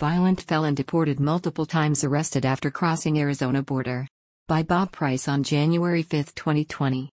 Violent felon deported multiple times, arrested after crossing Arizona border. By Bob Price on January 5, 2020.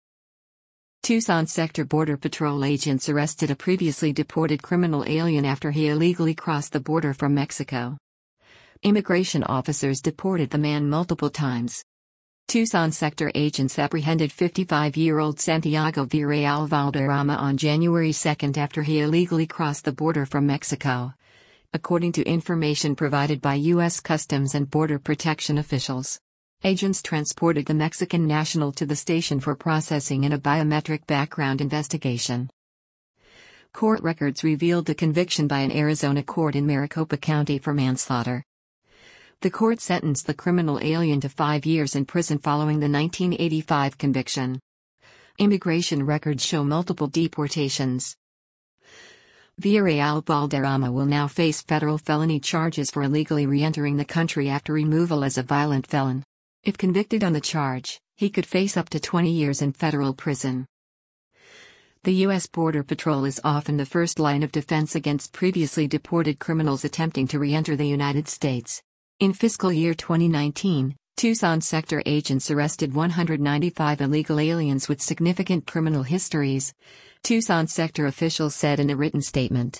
Tucson Sector Border Patrol agents arrested a previously deported criminal alien after he illegally crossed the border from Mexico. Immigration officers deported the man multiple times. Tucson Sector agents apprehended 55-year-old Santiago Villarreal Valderrama on January 2 after he illegally crossed the border from Mexico, according to information provided by U.S. Customs and Border Protection officials. Agents transported the Mexican national to the station for processing in a biometric background investigation. Court records revealed the conviction by an Arizona court in Maricopa County for manslaughter. The court sentenced the criminal alien to 5 years in prison following the 1985 conviction. Immigration records show multiple deportations. Villarreal Valderrama will now face federal felony charges for illegally re-entering the country after removal as a violent felon. If convicted on the charge, he could face up to 20 years in federal prison. The U.S. Border Patrol is often the first line of defense against previously deported criminals attempting to re-enter the United States. In fiscal year 2019, Tucson Sector agents arrested 195 illegal aliens with significant criminal histories, Tucson Sector officials said in a written statement.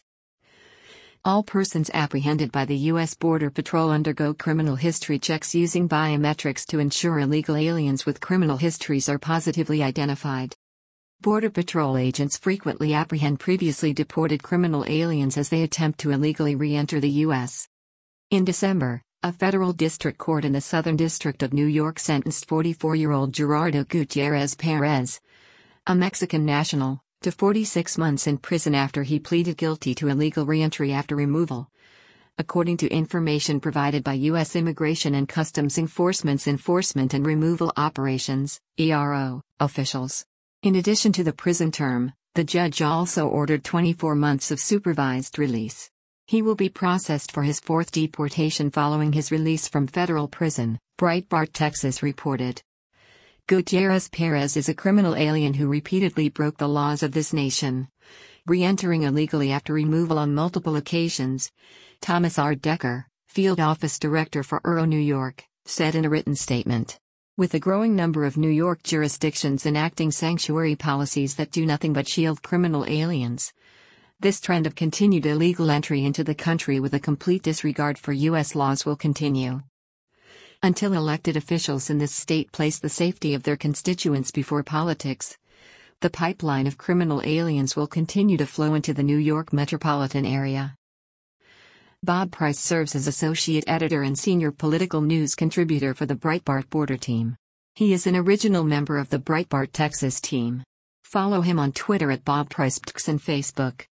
All persons apprehended by the U.S. Border Patrol undergo criminal history checks using biometrics to ensure illegal aliens with criminal histories are positively identified. Border Patrol agents frequently apprehend previously deported criminal aliens as they attempt to illegally re-enter the U.S. In December, a federal district court in the Southern District of New York sentenced 44-year-old Gerardo Gutierrez Perez, a Mexican national, to 46 months in prison after he pleaded guilty to illegal re-entry after removal, according to information provided by U.S. Immigration and Customs Enforcement's Enforcement and Removal Operations (ERO) officials. In addition to the prison term, the judge also ordered 24 months of supervised release. He will be processed for his fourth deportation following his release from federal prison, Breitbart Texas reported. Gutierrez Perez is a criminal alien who repeatedly broke the laws of this nation, re-entering illegally after removal on multiple occasions, Thomas R. Decker, Field Office Director for ERO New York, said in a written statement. With a growing number of New York jurisdictions enacting sanctuary policies that do nothing but shield criminal aliens, this trend of continued illegal entry into the country with a complete disregard for U.S. laws will continue. Until elected officials in this state place the safety of their constituents before politics, the pipeline of criminal aliens will continue to flow into the New York metropolitan area. Bob Price serves as associate editor and senior political news contributor for the Breitbart Border team. He is an original member of the Breitbart Texas team. Follow him on Twitter at BobPricePTX and Facebook.